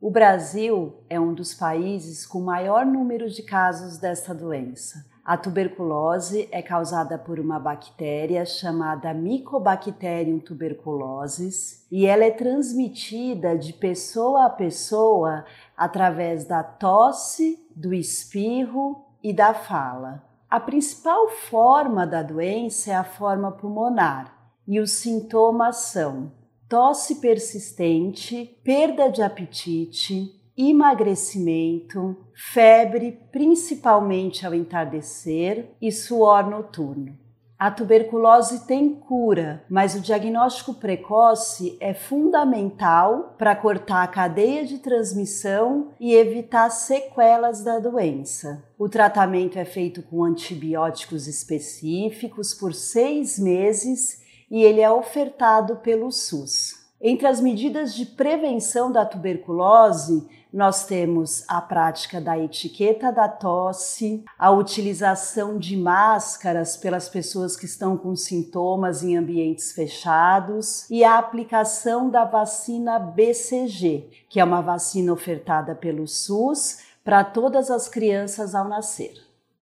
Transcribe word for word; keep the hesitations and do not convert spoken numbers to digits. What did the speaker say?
O Brasil é um dos países com maior número de casos desta doença. A tuberculose é causada por uma bactéria chamada Mycobacterium tuberculosis e ela é transmitida de pessoa a pessoa através da tosse, do espirro e da fala. A principal forma da doença é a forma pulmonar e os sintomas são tosse persistente, perda de apetite, emagrecimento, febre, principalmente ao entardecer, e suor noturno. A tuberculose tem cura, mas o diagnóstico precoce é fundamental para cortar a cadeia de transmissão e evitar sequelas da doença. O tratamento é feito com antibióticos específicos por seis meses e ele é ofertado pelo SUS. Entre as medidas de prevenção da tuberculose, nós temos a prática da etiqueta da tosse, a utilização de máscaras pelas pessoas que estão com sintomas em ambientes fechados e a aplicação da vacina B C G, que é uma vacina ofertada pelo SUS para todas as crianças ao nascer.